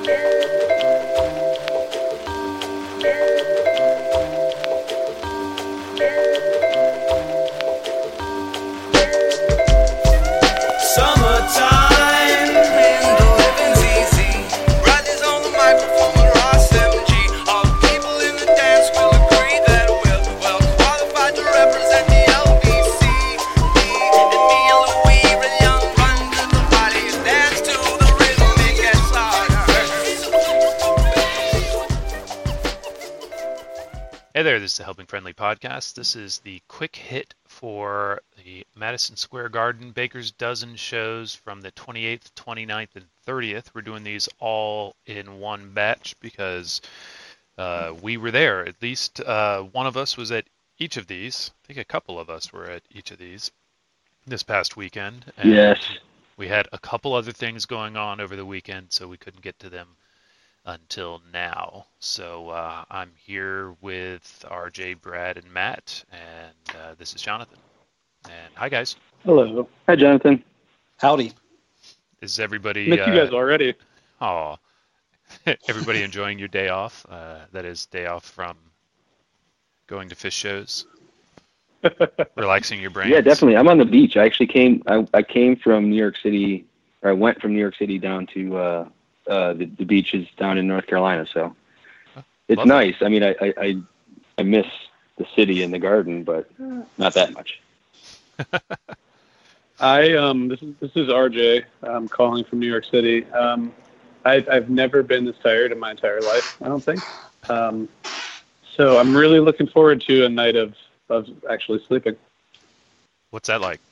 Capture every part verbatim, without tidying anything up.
Hey there, this is the Helping Friendly Podcast. This is the quick hit for the Madison Square Garden Baker's Dozen shows from the twenty-eighth, twenty-ninth, and thirtieth. We're doing these all in one batch because uh, we were there. At least uh, one of us was at each of these. I think a couple of us were at each of these this past weekend. And yes. We had a couple other things going on over the weekend, so we couldn't get to them until now. So uh, I'm here with R J, Brad, and Matt, and uh, this is Jonathan. And hi, guys. Hello. Hi, Jonathan. Howdy. Is everybody... Missed uh, you guys already. Oh, everybody enjoying your day off? Uh, that is, day off from going to fish shows? Relaxing your brains? Yeah, definitely. I'm on the beach. I actually came, I, I came from New York City, or I went from New York City down to... Uh, Uh, the, the beaches down in North Carolina, so it's Lovely. Nice. I mean, I, I, I, I miss the city and the garden, but not that much. I um this is this is R J. I'm calling from New York City. Um, I, I've never been this tired in my entire life. I don't think. Um, so I'm really looking forward to a night of of actually sleeping. What's that like?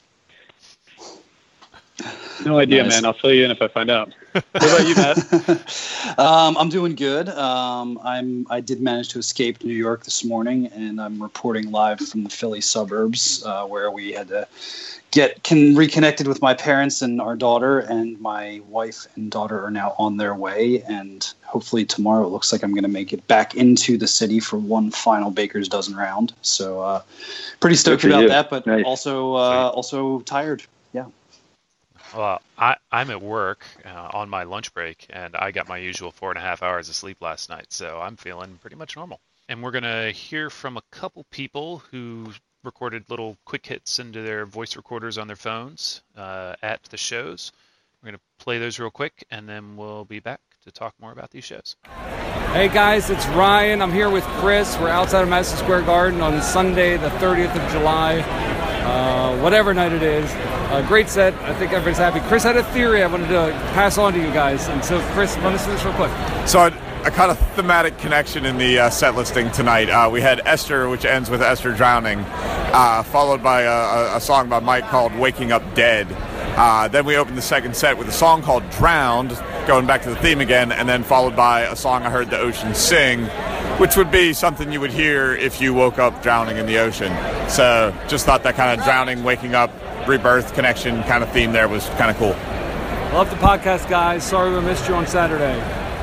No idea, Nice. man. I'll fill you in if I find out. What about you, Matt? um, I'm doing good. Um, I'm. I did manage to escape New York this morning, and I'm reporting live from the Philly suburbs, uh, where we had to get can reconnected with my parents and our daughter, and my wife and daughter are now on their way, and hopefully tomorrow it looks like I'm going to make it back into the city for one final Baker's Dozen round. So, uh, pretty stoked Good for about you. that, but Nice. also uh, also tired. Yeah. Well, I, I'm at work uh, on my lunch break, and I got my usual four and a half hours of sleep last night, so I'm feeling pretty much normal. And we're going to hear from a couple people who recorded little quick hits into their voice recorders on their phones uh, at the shows. We're going to play those real quick, and then we'll be back to talk more about these shows. Hey guys, it's Ryan. I'm here with Chris. We're outside of Madison Square Garden on Sunday, the thirtieth of July, uh, whatever night it is. Uh, great set. I think everybody's happy. Chris had a theory I wanted to pass on to you guys. And so, Chris, run us through this real quick. So a, a kind of thematic connection in the uh, set listing tonight. Uh, we had Esther, which ends with Esther drowning, uh, followed by a, a song by Mike called Waking Up Dead. Uh, then we opened the second set with a song called Drowned, going back to the theme again, and then followed by a song I heard the ocean sing, which would be something you would hear if you woke up drowning in the ocean. So just thought that kind of drowning, waking up, rebirth connection kind of theme there was kind of cool. Love the podcast, guys. Sorry we missed you on Saturday.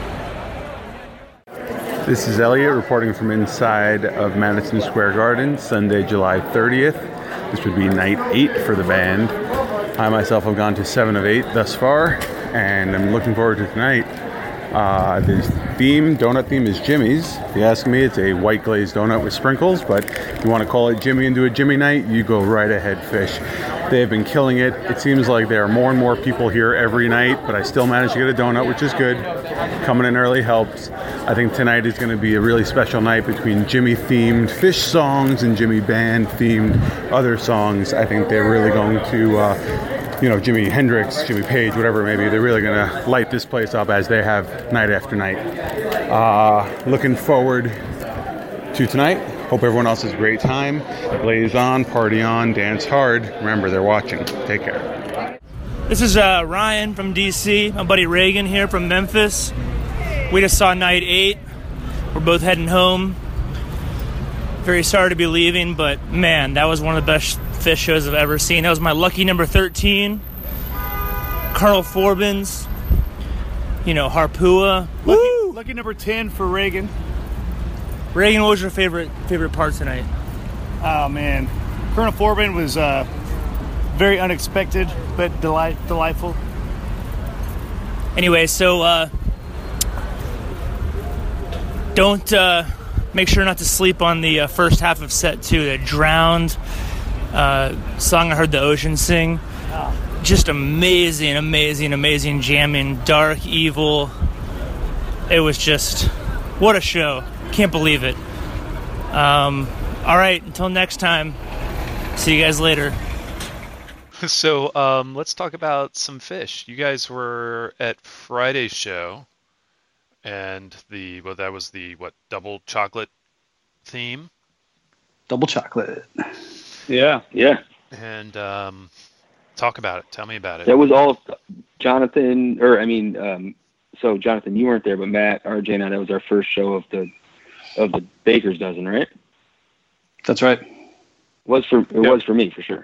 This is Elliot reporting from inside of Madison Square Garden, Sunday, July thirtieth. This would be night eight for the band. I myself have gone to seven of eight thus far, and I'm looking forward to tonight. Uh, the theme, donut theme, is Jimmy's. If you ask me, it's a white glazed donut with sprinkles, but if you want to call it Jimmy and do a Jimmy night, you go right ahead, fish. They have been killing it. It seems like there are more and more people here every night, but I still manage to get a donut, which is good. Coming in early helps. I think tonight is going to be a really special night between Jimmy-themed fish songs and Jimmy band-themed other songs. I think they're really going to... Uh, you know, Jimi Hendrix, Jimmy Page, whatever it may be, they're really going to light this place up as they have night after night. Uh, looking forward to tonight. Hope everyone else has a great time. Blaze on, party on, dance hard. Remember, they're watching. Take care. This is uh, Ryan from D C. My buddy Reagan here from Memphis. We just saw night eight. We're both heading home. Very sorry to be leaving, but man, that was one of the best fish shows I've ever seen. That was my lucky number thirteen. Colonel Forbins, you know, Harpua. Lucky, lucky number ten for Reagan. Reagan, what was your favorite favorite part tonight? Oh man, Colonel Forbin was uh, very unexpected but delight delightful. Anyway, so uh, don't uh, make sure not to sleep on the uh, first half of set two. That Drowned uh, song I heard the ocean sing. Just amazing, amazing, amazing jamming. Dark, evil. It was just, what a show. Can't believe it. Um, all right, until next time. See you guys later. So um, let's talk about some Phish. You guys were at Friday's show, and the well, that was the what double chocolate theme. Double chocolate. Yeah, yeah. And um, talk about it. Tell me about it. That was all Jonathan, or I mean, um, so Jonathan, you weren't there, but Matt, R J, and I, that was our first show of the of the Baker's Dozen, right? That's right. Was for it Yep. was for me for sure.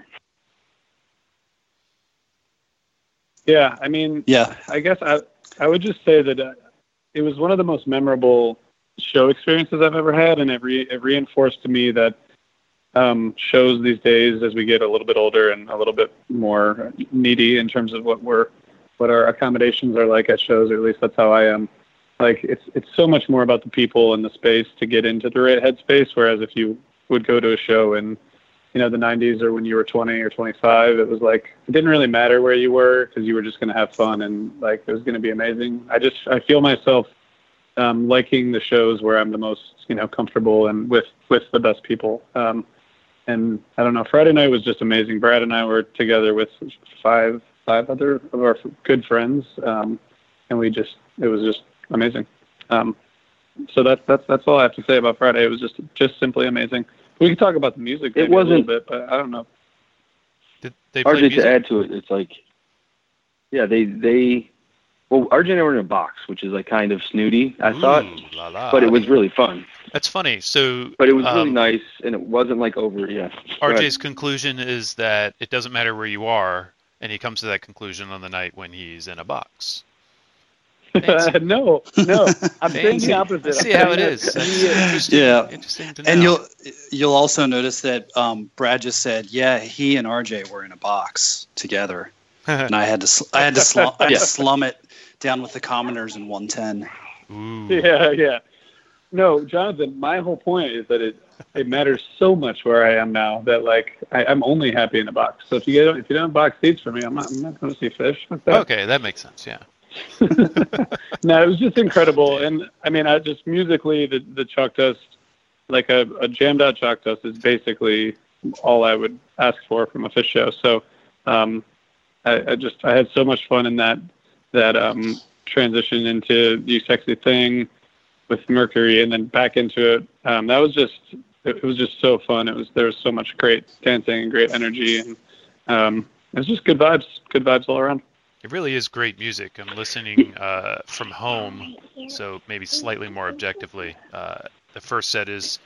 Yeah, I mean, Yeah. I guess I I would just say that uh, it was one of the most memorable show experiences I've ever had, and it, re- it reinforced to me that um, shows these days, as we get a little bit older and a little bit more needy in terms of what we're what our accommodations are like at shows, or at least that's how I am. Like it's it's so much more about the people and the space to get into the right headspace. Whereas if you would go to a show in you know, the nineties or when you were twenty or twenty-five, it was like, it didn't really matter where you were because you were just going to have fun and like, it was going to be amazing. I just, I feel myself um, liking the shows where I'm the most, you know, comfortable and with, with the best people. Um, and I don't know, Friday night was just amazing. Brad and I were together with five, five other of our good friends. Um, and we just, it was just amazing. Um, so that's, that's, that's all I have to say about Friday. It was just, just simply amazing. We can talk about the music maybe It wasn't, a little bit, but I don't know. Did they play R J, music? to add to it, it's like, yeah, they, they, well, R J and I were in a box, which is like kind of snooty, I Ooh, thought, la, la. but it was really fun. That's funny. So, But it was really um, nice, and it wasn't like over, yeah. Go ahead. R J's conclusion is that it doesn't matter where you are, and he comes to that conclusion on the night when he's in a box. Fancy. no, no, I'm saying Fancy. the opposite. I see how it is. That's interesting, Yeah. interesting to know. And you'll you'll also notice that um, Brad just said, yeah, he and R J were in a box together, and I had to sl- I had to slum I had to slum it down with the commoners in one ten. Ooh. Yeah, yeah. No, Jonathan, my whole point is that it it matters so much where I am now that like I, I'm only happy in a box. So if you get if you don't have box seats for me, I'm not I'm not going to see Phish. What's that? Okay, that makes sense. Yeah. No, it was just incredible, and I mean, I just musically the the Chalk Dust, like a, a jammed out Chalk Dust, is basically all I would ask for from a Phish show. So, um, I, I just I had so much fun in that that um transition into You Sexy Thing with Mercury, and then back into it. Um, that was just it, it was just so fun. It was there was so much great dancing and great energy, and um, it was just good vibes, good vibes all around. It really is great music. I'm listening uh, from home, so maybe slightly more objectively. Uh, the first set is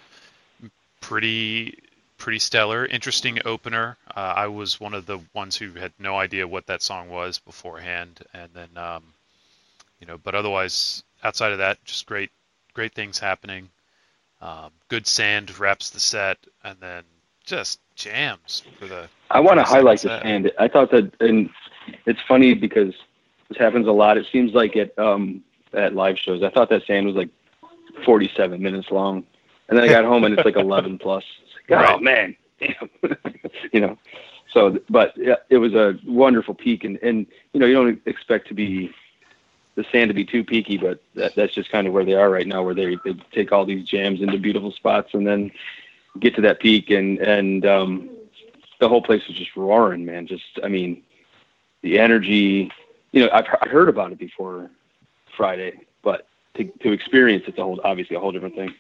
pretty pretty stellar, interesting opener. Uh, I was one of the ones who had no idea what that song was beforehand, and then um, you know, but otherwise, outside of that, just great great things happening. Um, good sand wraps the set, and then just jams for the. I want to for the highlight second the set. sand. I thought that, and it's funny because this happens a lot. It seems like at um at live shows, I thought that sand was like forty-seven minutes long, and then I got home and it's like eleven plus. It's like, oh Right. man, damn, you know. So, but yeah, it was a wonderful peak, and and you know you don't expect to be the sand to be too peaky, but that, that's just kind of where they are right now, where they they take all these jams into beautiful spots and then get to that peak, and and um the whole place was just roaring, man. Just, I mean, the energy, you know, I've I heard about it before Friday, but to, to experience it's a whole, obviously a whole different thing.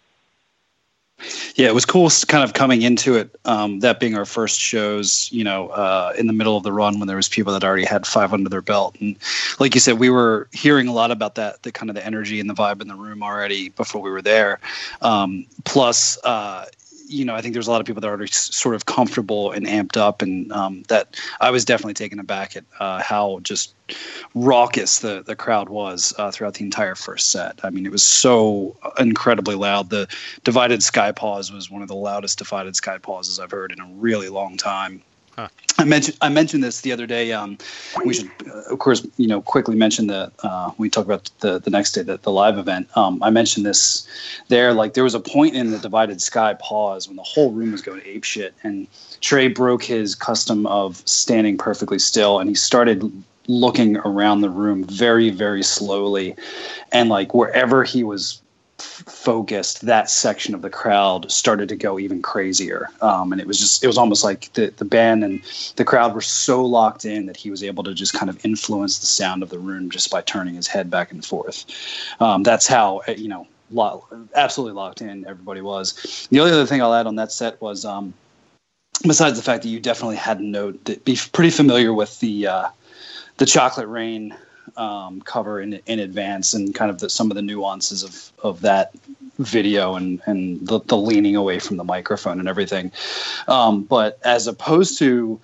Yeah, it was cool kind of coming into it, um, that being our first shows, you know, uh, in the middle of the run when there was people that already had five under their belt. And like you said, we were hearing a lot about that, the kind of the energy and the vibe in the room already before we were there. Um, plus, uh, you know, I think there's a lot of people that are already s- sort of comfortable and amped up, and um, that I was definitely taken aback at uh, how just raucous the, the crowd was uh, throughout the entire first set. I mean, it was so incredibly loud. The Divided Sky Pause was one of the loudest Divided Sky Pauses I've heard in a really long time. Huh. I mentioned I mentioned this the other day. Um, we should, uh, of course, you know, quickly mention the uh, we talk about the the next day, the, the live event. Um, I mentioned this there. Like there was a point in the Divided Sky pause when the whole room was going ape shit, and Trey broke his custom of standing perfectly still, and he started looking around the room very, very slowly, and like wherever he was focused, that section of the crowd started to go even crazier. Um, and it was just, it was almost like the, the band and the crowd were so locked in that he was able to just kind of influence the sound of the room just by turning his head back and forth. Um, that's how, you know, lo- absolutely locked in everybody was. The only other thing I'll add on that set was, um, besides the fact that you definitely had to know, that be pretty familiar with the, uh, the Chocolate Rain um, cover in in advance, and kind of the, some of the nuances of, of that video, and, and the, the leaning away from the microphone and everything. Um, but as opposed to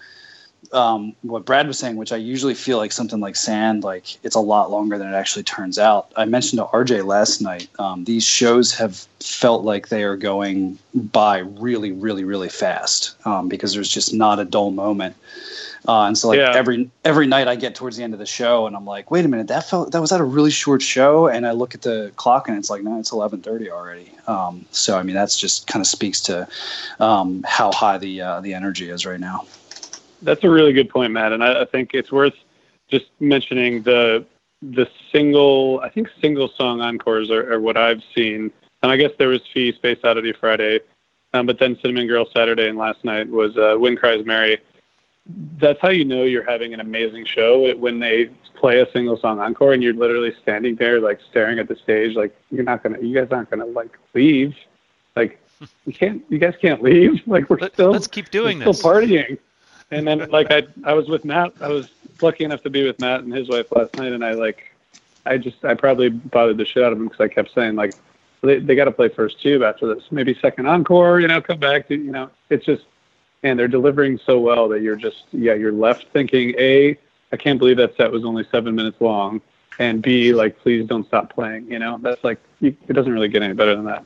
um, what Brad was saying, which I usually feel like something like Sand, like it's a lot longer than it actually turns out. I mentioned to R J last night, um, these shows have felt like they are going by really, really, really fast um, because there's just not a dull moment. Uh, and so like yeah. every every night I get towards the end of the show and I'm like, wait a minute, that felt that was that a really short show? And I look at the clock and it's like, no, it's eleven thirty already. Um, so I mean, that's just kind of speaks to um, how high the uh, the energy is right now. That's a really good point, Matt. And I, I think it's worth just mentioning the the single, I think single song encores are, are what I've seen. And I guess there was Fee, Space Oddity Friday, um, but then Cinnamon Girl Saturday, and last night was uh, Wind Cries Mary. That's how you know you're having an amazing show, when they play a single song encore and you're literally standing there like staring at the stage, like you're not gonna, you guys aren't gonna like leave, like you can't, you guys can't leave, like we're Let, still let's keep doing we're this, still partying. And then like I, I was with Matt, I was lucky enough to be with Matt and his wife last night, and I like, I just, I probably bothered the shit out of him because I kept saying like, they they got to play first tube after this, maybe second encore, you know, come back to, you know, it's just. And they're delivering so well that you're just, yeah, you're left thinking, A, I can't believe that set was only seven minutes long. And B, like, please don't stop playing. You know, that's like, you, it doesn't really get any better than that.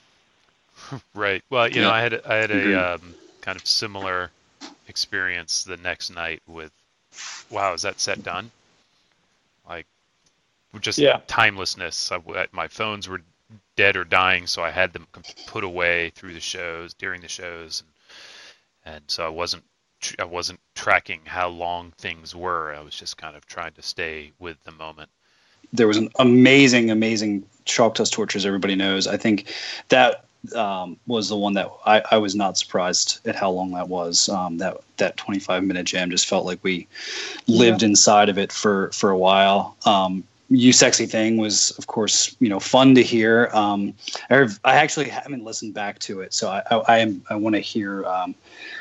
Right. Well, you Yeah. know, I had, I had Agreed. a um, kind of similar experience the next night with, wow, is that set done? Like, just Yeah. timelessness. I, my phones were dead or dying, so I had them put away through the shows, during the shows. And, And so I wasn't I wasn't tracking how long things were. I was just kind of trying to stay with the moment. There was an amazing, amazing Chalk Dust Torches, everybody knows. I think that um, was the one that I, I was not surprised at how long that was. Um, that that twenty-five minute jam just felt like we lived yeah. inside of it for, for a while. Um, You Sexy Thing was, of course, you know, fun to hear. Um, I, I actually haven't listened back to it, so I I, I, am, I want to hear um,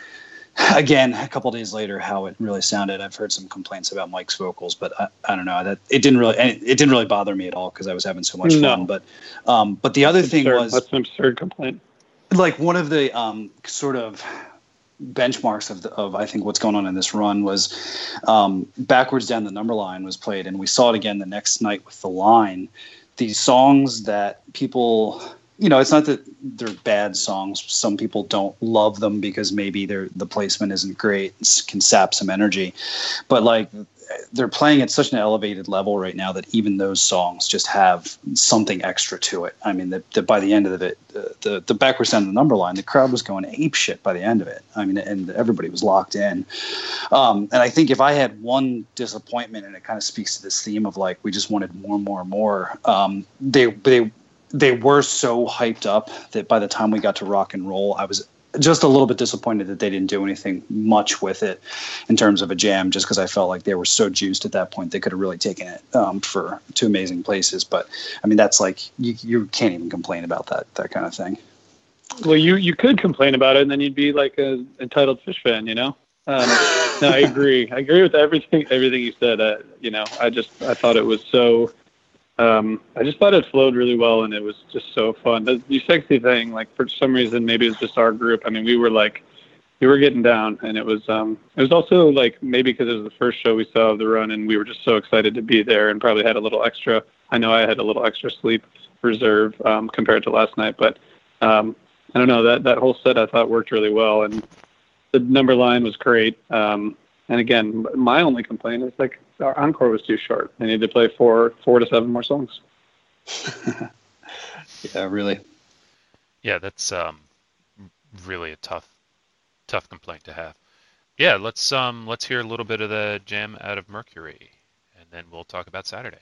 again a couple days later how it really sounded. I've heard some complaints about Mike's vocals, but I, I don't know that it didn't really it, it didn't really bother me at all because I was having so much no. fun. But um, but the other that's thing absurd. was that's an absurd complaint. Like one of the um, sort of benchmarks of, the, of I think what's going on in this run was um, Backwards Down the Number Line was played, and we saw it again the next night with The Line. These songs that people, you know, it's not that they're bad songs. Some people don't love them because maybe they're, the placement isn't great, can sap some energy, but like they're playing at such an elevated level right now that even those songs just have something extra to it. I mean, that the, by the end of it, the, the, the Backwards Down the Number Line, the crowd was going ape shit by the end of it. I mean, and everybody was locked in. Um, and I think if I had one disappointment, and it kind of speaks to this theme of like, we just wanted more and more and more, um, they, they, they were so hyped up that by the time we got to Rock and Roll, I was just a little bit disappointed that they didn't do anything much with it in terms of a jam, just because I felt like they were so juiced at that point. They could have really taken it um, for two amazing places. But I mean, that's like, you, you can't even complain about that, that kind of thing. Well, you, you could complain about it and then you'd be like a entitled Fish fan, you know? Um, no, I agree. I agree with everything, everything you said. Uh, you know, I just, I thought it was so, Um, I just thought it flowed really well, and it was just so fun. The You Sexy Thing, like for some reason, maybe it's just our group. I mean, we were like, we were getting down, and it was, um, it was also like maybe because it was the first show we saw of the run, and we were just so excited to be there, and probably had a little extra. I know I had a little extra sleep reserve um, compared to last night, but um, I don't know, that that whole set I thought worked really well, and the number line was great. Um, and again, my only complaint is like our encore was too short. I need to play four, four to seven more songs. Yeah, really. Yeah, that's um, really a tough, tough complaint to have. Yeah, let's um, let's hear a little bit of the jam out of Mercury, and then we'll talk about Saturday.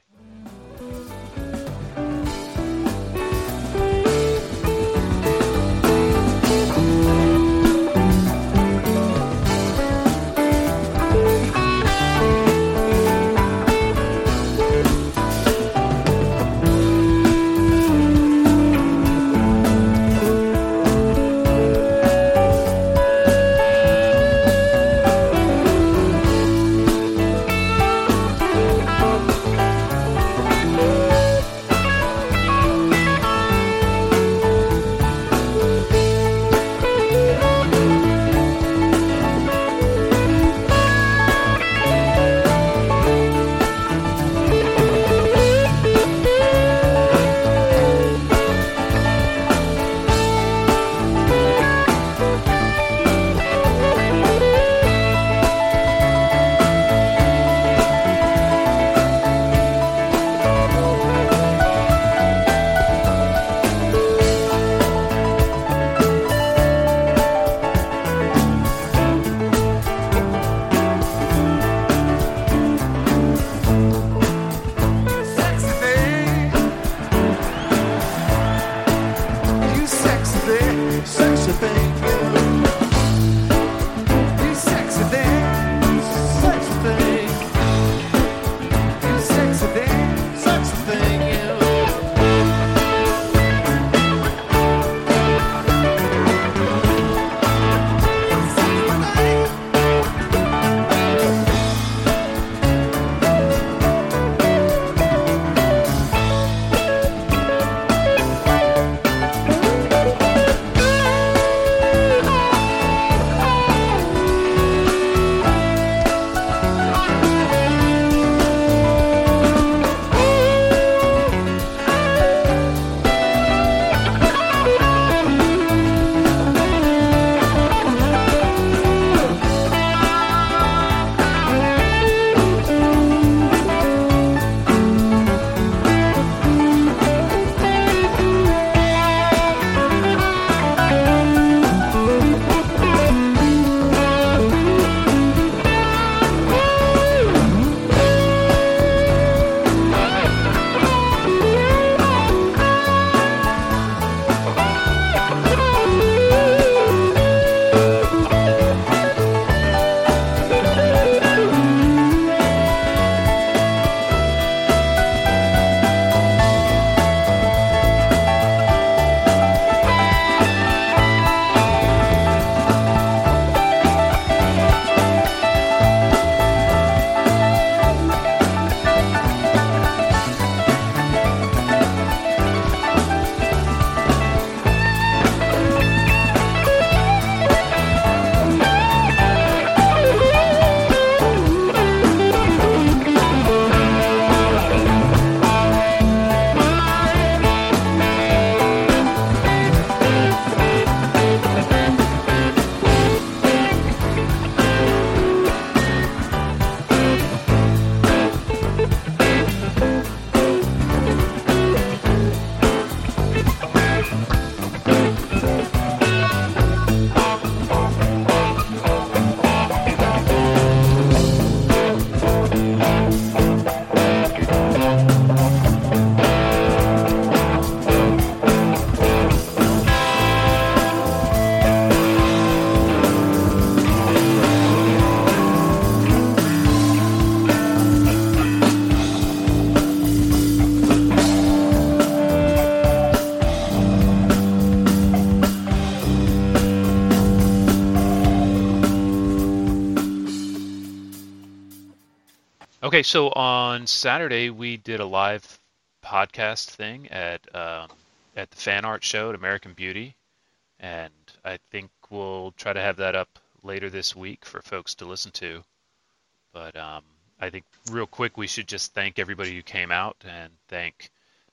Okay, so on Saturday we did a live podcast thing at um, at the fan art show at American Beauty, and I think we'll try to have that up later this week for folks to listen to. But um, I think real quick we should just thank everybody who came out and thank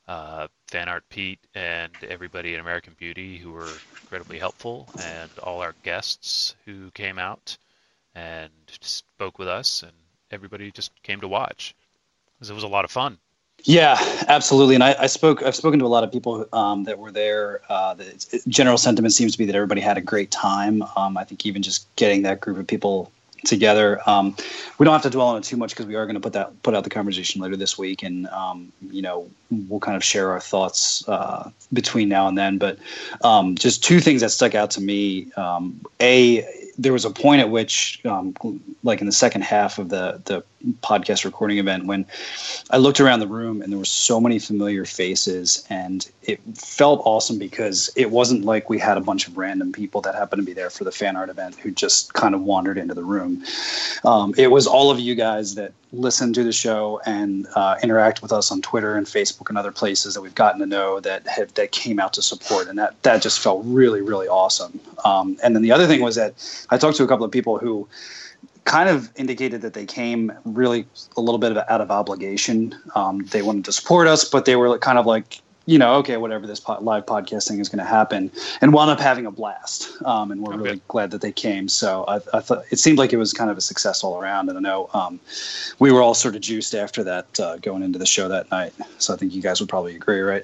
uh, Fan Art Pete, and everybody at American Beauty who were incredibly helpful, and all our guests who came out and spoke with us, and everybody just came to watch because it was a lot of fun. Yeah, absolutely. And I, I spoke. I've spoken to a lot of people um, that were there. Uh, the general sentiment seems to be that everybody had a great time. Um, I think even just getting that group of people together. Um, we don't have to dwell on it too much because we are going to put that put out the conversation later this week, and um, you know we'll kind of share our thoughts uh, between now and then. But um, just two things that stuck out to me. Um, a there was a point at which, um, like in the second half of the the podcast recording event, when I looked around the room and there were so many familiar faces, and it felt awesome because it wasn't like we had a bunch of random people that happened to be there for the fan art event who just kind of wandered into the room. Um, it was all of you guys that listen to the show and uh, interact with us on Twitter and Facebook and other places that we've gotten to know that have, that came out to support, and that that just felt really, really awesome. Um, and then the other thing was that I talked to a couple of people who kind of indicated that they came really a little bit of out of obligation. Um, they wanted to support us, but they were kind of like, you know, okay, whatever, this po- live podcasting is going to happen, and wound up having a blast. Um, and we're okay. really glad that they came. So I, I thought it seemed like it was kind of a success all around. And I know um, we were all sort of juiced after that uh, going into the show that night. So I think you guys would probably agree, right?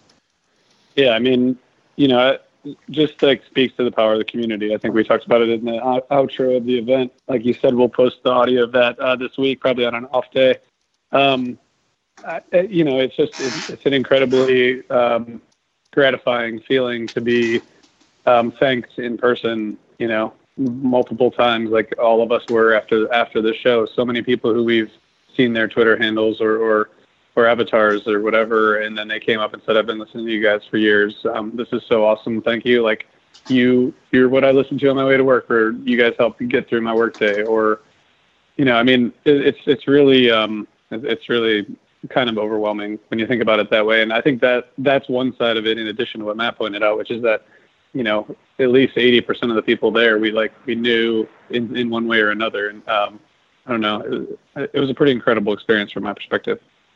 Yeah, I mean, you know, just like speaks to the power of the community. I think we talked about it in the out- outro of the event. Like you said, we'll post the audio of that uh, this week, probably on an off day. Um, I, you know, it's just it's, it's an incredibly um, gratifying feeling to be um, thanked in person. You know, multiple times, like all of us were after after the show. So many people who we've seen their Twitter handles or or, or avatars or whatever, and then they came up and said, "I've been listening to you guys for years. Um, this is so awesome. Thank you. Like you, you're what I listen to on my way to work, or you guys help me get through my workday, or you know, I mean, it, it's it's really um, it's really kind of overwhelming when you think about it that way. And I think that that's one side of it, in addition to what Matt pointed out, which is that, you know, at least eighty percent of the people there, we like, we knew in, in one way or another. And um, I don't know, it, it was a pretty incredible experience from my perspective.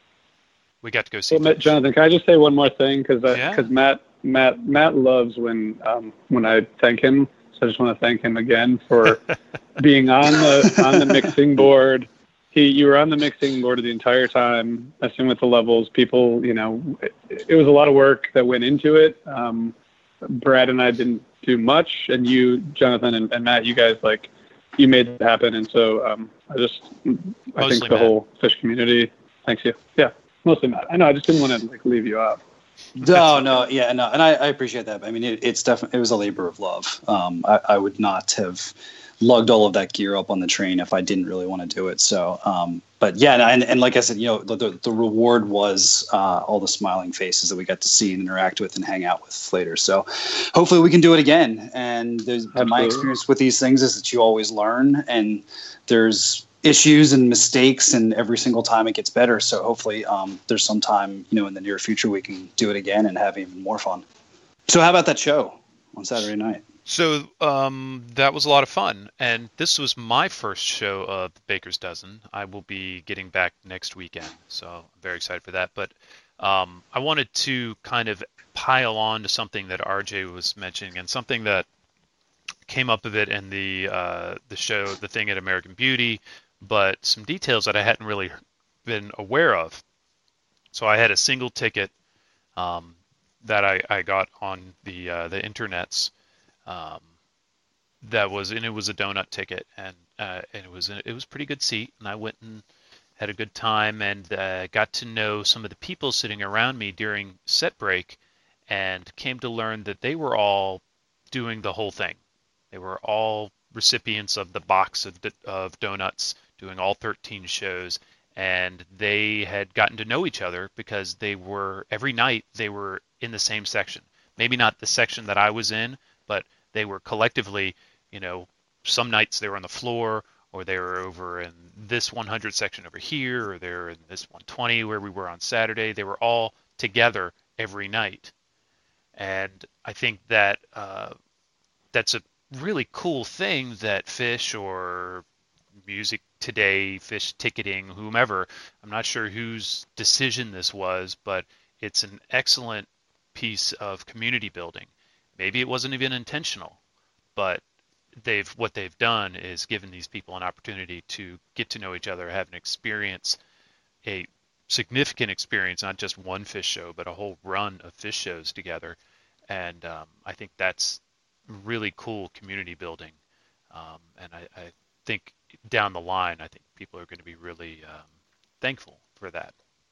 We got to go see. Well, Matt, Jonathan, can I just say one more thing? Cause, uh, yeah. cause Matt, Matt, Matt loves when, um, when I thank him. So I just want to thank him again for being on the, on the mixing board. He, you were on the mixing board the entire time, messing with the levels. People, you know, it, it was a lot of work that went into it. Um, Brad and I didn't do much, and you, Jonathan and, and Matt, you guys, like, you made it happen. And so um, I just, I Mostly think the Matt. whole Fish community, thanks you. Yeah, mostly Matt. I know, I just didn't want to like leave you out. No, no, yeah, no, and I, I appreciate that. I mean, it, it's definitely, it was a labor of love. Um, I, I would not have lugged all of that gear up on the train if I didn't really want to do it. So, um, but yeah, and, and like I said, you know, the, the, the reward was uh, all the smiling faces that we got to see and interact with and hang out with later. So hopefully we can do it again. And there's, my experience with these things is that you always learn, and there's issues and mistakes, and every single time it gets better. So hopefully um, there's some time, you know, in the near future we can do it again and have even more fun. So how about that show on Saturday night? So um, that was a lot of fun, and this was my first show of Baker's Dozen. I will be getting back next weekend, so I'm very excited for that. But um, I wanted to kind of pile on to something that R J was mentioning, and something that came up a bit in the uh, the show, the thing at American Beauty, but some details that I hadn't really been aware of. So I had a single ticket um, that I, I got on the uh, the internets. Um, that was, and it was a donut ticket, and uh, and it was it was a pretty good seat, and I went and had a good time, and uh, got to know some of the people sitting around me during set break, and came to learn that they were all doing the whole thing. They were all recipients of the box of of donuts, doing all thirteen shows, and they had gotten to know each other because they were every night they were in the same section. Maybe not the section that I was in, but they were collectively, you know, some nights they were on the floor, or they were over in this one hundred section over here, or they were in this one twenty where we were on Saturday. They were all together every night. And I think that uh, that's a really cool thing that Fish or Music Today, Fish Ticketing, whomever, I'm not sure whose decision this was, but it's an excellent piece of community building. Maybe it wasn't even intentional, but they've what they've done is given these people an opportunity to get to know each other, have an experience, a significant experience, not just one fish show, but a whole run of fish shows together. And um, I think that's really cool community building. Um, and I, I think down the line, I think people are going to be really um, thankful for that.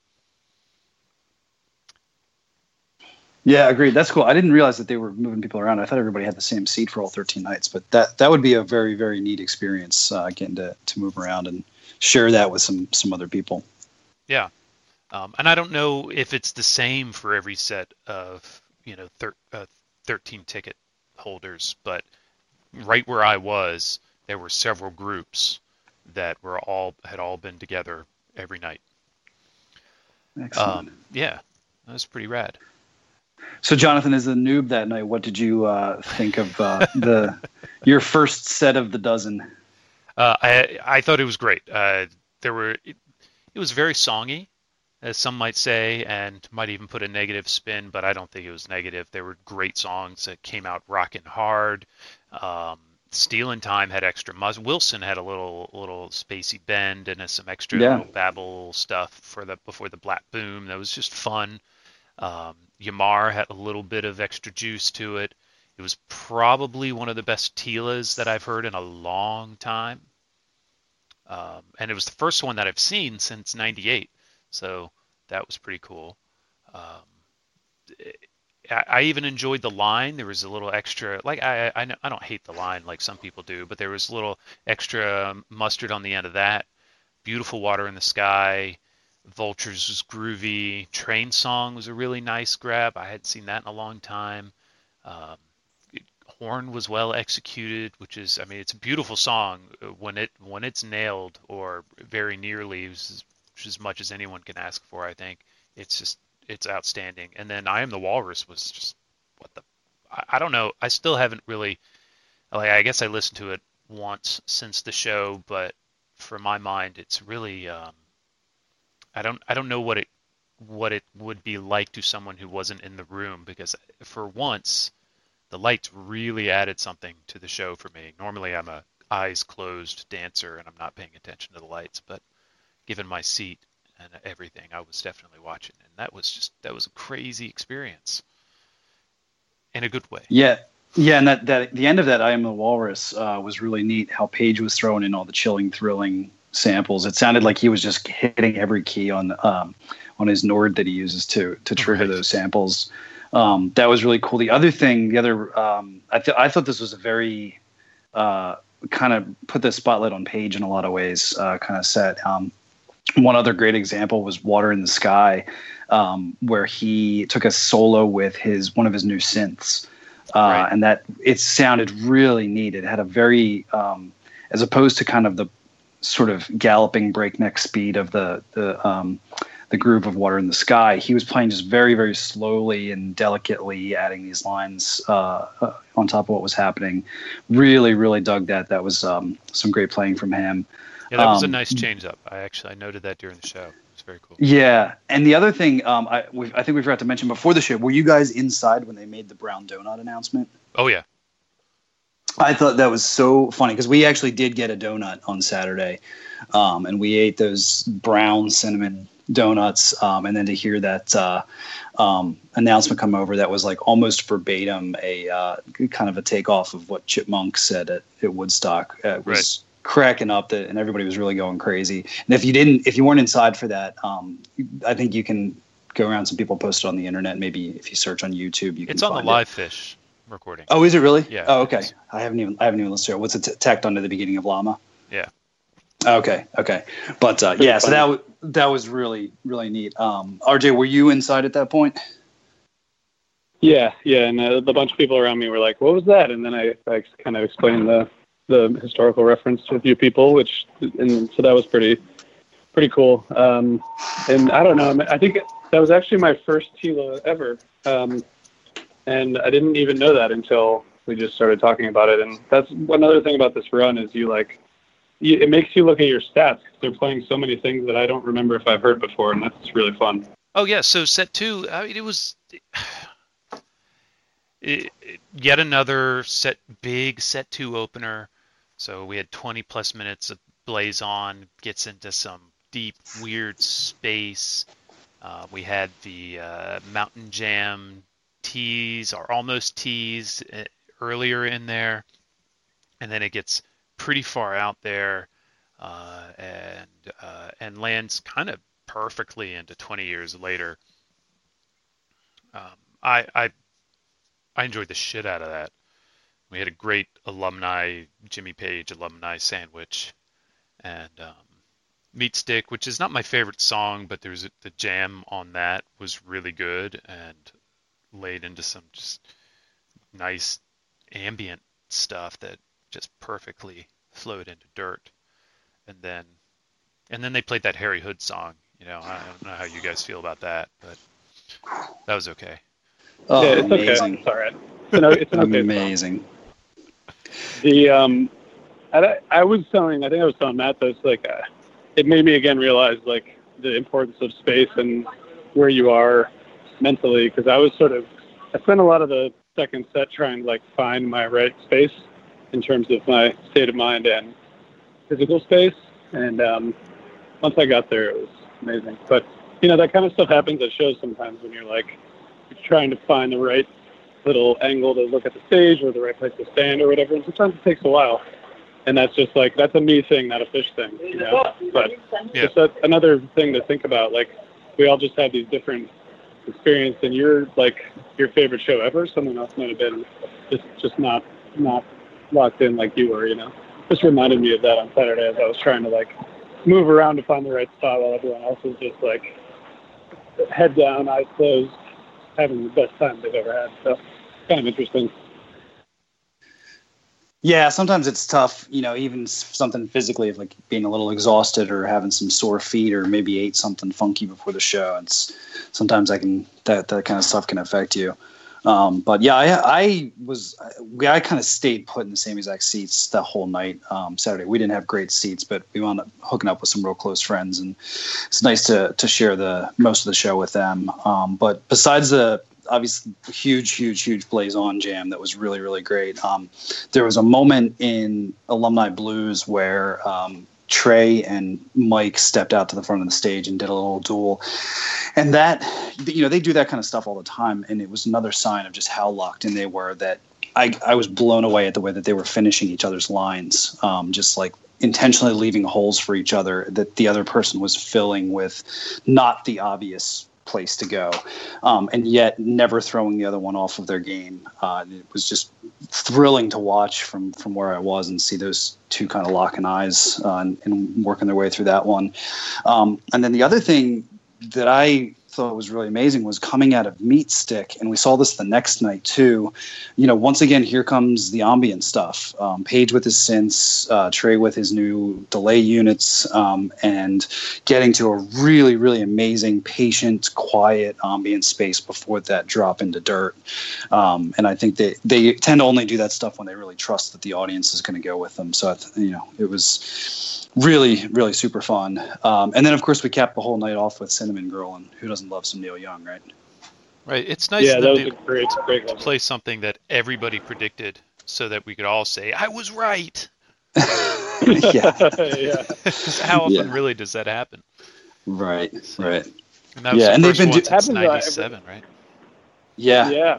Yeah, agreed. That's cool. I didn't realize that they were moving people around. I thought everybody had the same seat for all thirteen nights, but that, that would be a very, very neat experience, uh, getting to, to move around and share that with some, some other people. Yeah. Um, and I don't know if it's the same for every set of, you know, thir- uh, thirteen ticket holders, but right where I was, there were several groups that were all, had all been together every night. Excellent. Um, yeah, that was pretty rad. So, Jonathan, as a noob that night, what did you uh, think of uh, the your first set of the dozen? Uh, I I thought it was great. Uh, there were it, it was very songy, as some might say, and might even put a negative spin, but I don't think it was negative. There were great songs that came out rocking hard. Um, Steelin' Time had extra mus- Wilson had a little little spacey bend and some extra Yeah. little babble stuff for the before the Black Boom. That was just fun. Um, Yamar had a little bit of extra juice to it. It was probably one of the best Tilas that I've heard in a long time. Um, and it was the first one that I've seen since ninety-eight. So that was pretty cool. Um, I, I even enjoyed the line. There was a little extra, like I, I, I don't hate the line like some people do, but there was a little extra mustard on the end of that. Beautiful Water in the Sky. Vultures was groovy. Train Song was a really nice grab. I hadn't seen that in a long time. Um, Horn was well executed, which is, I mean, it's a beautiful song when it when it's nailed or very nearly, which is, which is as much as anyone can ask for. I think it's just it's outstanding. And then I Am the Walrus was just what the I, I don't know. I still haven't really like. I guess I listened to it once since the show, but for my mind, it's really. Um, I don't I don't know what it what it would be like to someone who wasn't in the room, because for once the lights really added something to the show for me. Normally I'm a eyes closed dancer and I'm not paying attention to the lights, but given my seat and everything, I was definitely watching, and that was just that was a crazy experience in a good way. Yeah. Yeah, and that, that the end of that I Am the Walrus uh, was really neat, how Page was throwing in all the chilling, thrilling samples. It sounded like he was just hitting every key on um, on his Nord that he uses to to trigger right. those samples. Um, that was really cool. The other thing, the other, um, I, th- I thought this was a very uh, kind of put the spotlight on Page in a lot of ways uh, kind of set. Um, one other great example was Water in the Sky, um, where he took a solo with his one of his new synths. Uh, right. And that it sounded really neat. It had a very, um, as opposed to kind of the sort of galloping breakneck speed of the the um, the groove of Water in the Sky, he was playing just very, very slowly and delicately, adding these lines uh, uh, on top of what was happening. Really, really dug that. That was um, some great playing from him. Yeah, that was um, a nice change up. I actually I noted that during the show. It's very cool. Yeah, and the other thing um, I we, I think we forgot to mention before the show, were you guys inside when they made the brown donut announcement? Oh yeah. I thought that was so funny because we actually did get a donut on Saturday, um, and we ate those brown cinnamon donuts, um, and then to hear that uh, um, announcement come over, that was like almost verbatim a uh, kind of a takeoff of what Chipmunk said at, at Woodstock. Uh, it was right. cracking up, that, and everybody was really going crazy. And if you didn't, if you weren't inside for that, um, I think you can go around. Some people posted on the internet. Maybe if you search on YouTube, you can. It's on find the Live it. Fish recording. Oh, is it really? Yeah. Oh, okay. I haven't even I haven't even listened to it. What's it t- tacked onto the beginning of Llama? Yeah. Okay. Okay. But uh, yeah, so that w- that was really really neat. Um, R J, were you inside at that point? Yeah, yeah, and uh, a bunch of people around me were like, "What was that?" And then I, I kind of explained the the historical reference to a few people, which and so that was pretty pretty cool. Um, and I don't know, I think that was actually my first Tila ever. Um, And I didn't even know that until we just started talking about it. And that's another thing about this run is you like, you, it makes you look at your stats. They're playing so many things that I don't remember if I've heard before, and that's really fun. Oh yeah, so set two. I mean, it was it, it, yet another set, big set two opener. So we had twenty plus minutes of Blaze On, gets into some deep, weird space. Uh, we had the uh, Mountain Jam tease, or almost tease, uh, earlier in there, and then it gets pretty far out there, uh, and uh, and lands kind of perfectly into twenty years later. Um, I, I I enjoyed the shit out of that. We had a great alumni, Jimmy Page alumni sandwich, and um, Meat Stick, which is not my favorite song, but there's a, the jam on that was really good and laid into some just nice ambient stuff that just perfectly flowed into Dirt. And then and then they played that Harry Hood song. You know, I don't know how you guys feel about that, but that was okay. Oh, yeah, it's amazing. okay. It's all right. It's an, it's an okay amazing. Song. The um, I, I was telling, I think I was telling Matt this, like, uh, it made me again realize like the importance of space and where you are mentally, because I was sort of, I spent a lot of the second set trying to like find my right space in terms of my state of mind and physical space, and um, once I got there, it was amazing. But you know, that kind of stuff happens at shows sometimes when you're like you're trying to find the right little angle to look at the stage or the right place to stand or whatever, and sometimes it takes a while. And that's just like, that's a me thing, not a fish thing, you know? But Yeah. just that, another thing to think about, like, we all just have these different experiences, and your, like, your favorite show ever, someone else might have been just, just not, not locked in like you were, you know? Just reminded me of that on Saturday as I was trying to, like, move around to find the right spot while everyone else was just, like, head down, eyes closed, having the best time they've ever had. So, kind of interesting. Yeah, sometimes it's tough, you know, even something physically, of like being a little exhausted or having some sore feet or maybe ate something funky before the show. It's sometimes I can that that kind of stuff can affect you. Um, but yeah, I, I was we I kind of stayed put in the same exact seats the whole night. Um, Saturday we didn't have great seats, but we wound up hooking up with some real close friends, and it's nice to to share the most of the show with them. Um, but besides the obviously huge, huge, huge Blaze On jam that was really, really great. Um, there was a moment in Alumni Blues where um, Trey and Mike stepped out to the front of the stage and did a little duel. And that, you know, they do that kind of stuff all the time. And it was another sign of just how locked in they were, that I, I was blown away at the way that they were finishing each other's lines, um, just like intentionally leaving holes for each other that the other person was filling with not the obvious place to go, um, and yet never throwing the other one off of their game. Uh, it was just thrilling to watch from from where I was and see those two kind of locking eyes uh, and, and working their way through that one. Um, and then the other thing that I thought was really amazing was coming out of Meat Stick, and we saw this the next night too. You know, once again, here comes the ambient stuff. Um, Page with his synths, uh, Trey with his new delay units, um, and getting to a really, really amazing, patient, quiet ambient space before that drop into Dirt. Um, and I think they they tend to only do that stuff when they really trust that the audience is going to go with them. So I th- you know, it was really, really super fun. Um, and then, of course, we capped the whole night off with Cinnamon Girl, and who doesn't love some Neil Young, right? Right. It's nice Yeah, of that them was a to, great, great to one. play something that everybody predicted so that we could all say, I was right. Yeah. yeah. How often Yeah. really does that happen? Right, right. And that was Yeah, the and they've first been one do- since happens, uh, every- ninety-seven, right? Yeah. Yeah.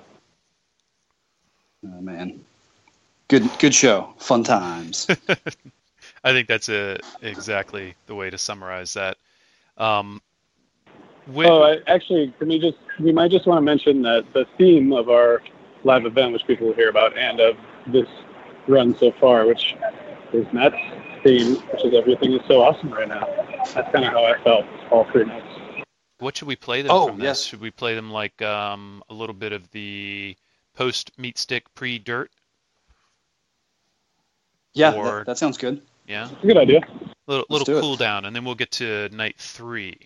Oh, man. Good good show. Fun times. I think that's a, exactly the way to summarize that. Um, with, Oh, I, actually, can we just, we might just want to mention that the theme of our live event, which people will hear about, and of this run so far, which is Matt's theme, which is everything is so awesome right now. That's kind of how I felt all three nights. what should we play them Oh, from yes. this? Should we play them like um, a little bit of the post Meat Stick pre-Dirt? Yeah, Or- that, that sounds good. Yeah? It's a good idea. Little, Let's little do it. cool down, and then we'll get to night three.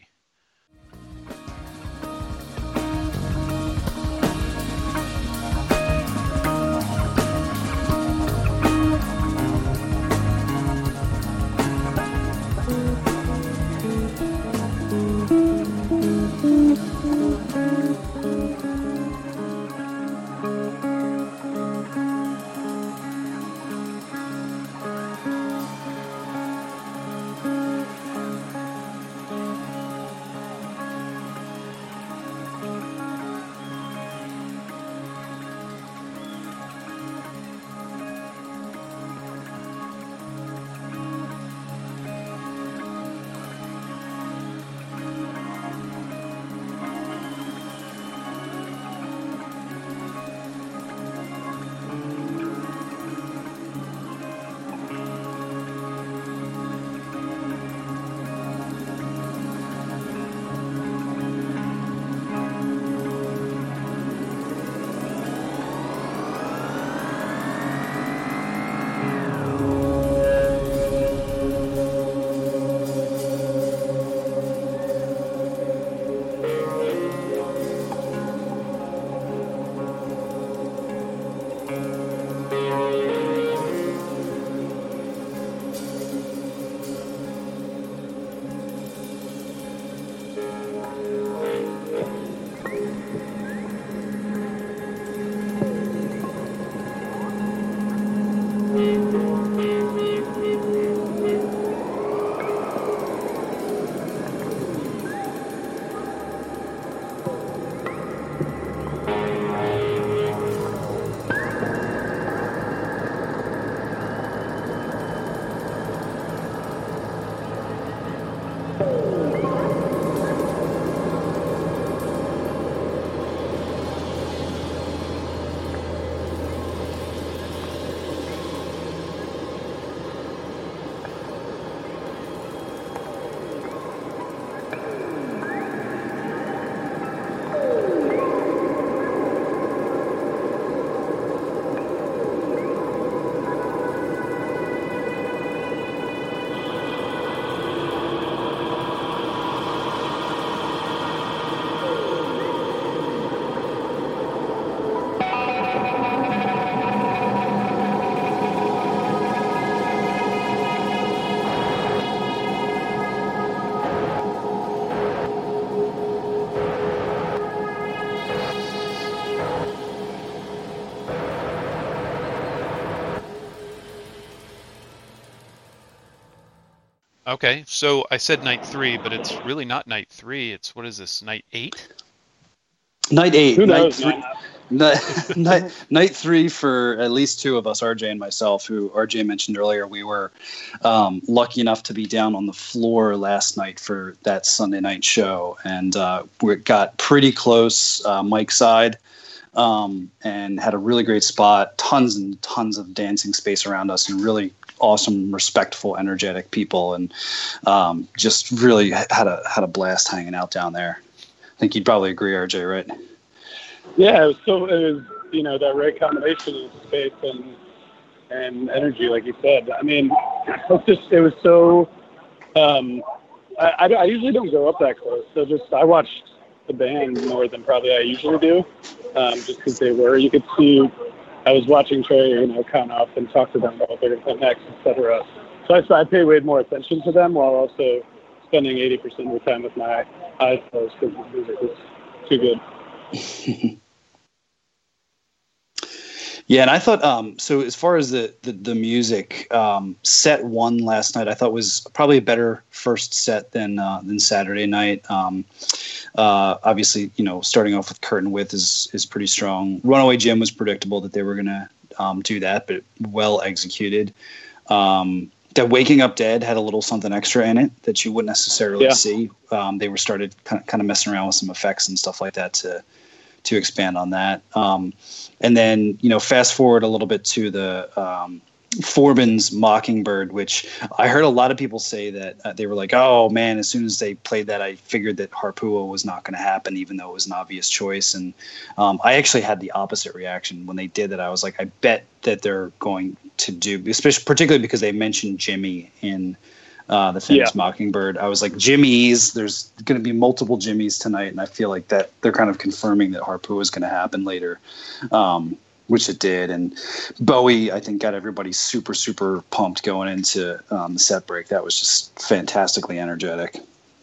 Okay, so I said night three, but it's really not night three. It's, what is this, night eight? Night eight. Who night knows, three. man? Night, night, night three for at least two of us, R J and myself, who R J mentioned earlier. We were um, lucky enough to be down on the floor last night for that Sunday night show, and uh, we got pretty close, uh, Mike's side, um, and had a really great spot, tons and tons of dancing space around us, and really awesome, respectful, energetic people, and um, just really had a had a blast hanging out down there. I think you'd probably agree, R J, right? Yeah, it was so it was you know that right combination of space and and energy, like you said. I mean, it's just it was so. Um, I, I, I usually don't go up that close, so just I watched the band more than probably I usually do, um, just because they were. You could see. I was watching Trey, you know, come up and talk to them about what they're going to play next, et cetera. So I, I pay way more attention to them while also spending eighty percent of the time with my eyes closed because the music was too good. Yeah, and I thought, um, so as far as the, the, the music, um, set one last night, I thought was probably a better first set than uh, than Saturday night. Um, uh, obviously, you know, starting off with Curtain Width is is pretty strong. Runaway Jim was predictable that they were going to um, do that, but well executed. Um, that Waking Up Dead had a little something extra in it that you wouldn't necessarily yeah. see. Um, they were started kind of, kind of messing around with some effects and stuff like that to to expand on that. Um, and then, you know, fast forward a little bit to the um, Forbin's Mockingbird, which I heard a lot of people say that uh, they were like, oh man, as soon as they played that, I figured that Harpua was not going to happen, even though it was an obvious choice. And um, I actually had the opposite reaction when they did that. I was like, I bet that they're going to do, especially particularly because they mentioned Jimmy in Uh, the famous yeah. Mockingbird. I was like, Jimmy's, there's going to be multiple Jimmys tonight. And I feel like that they're kind of confirming that Harpua is going to happen later, um, which it did. And Bowie, I think, got everybody super, super pumped going into um, the set break. That was just fantastically energetic.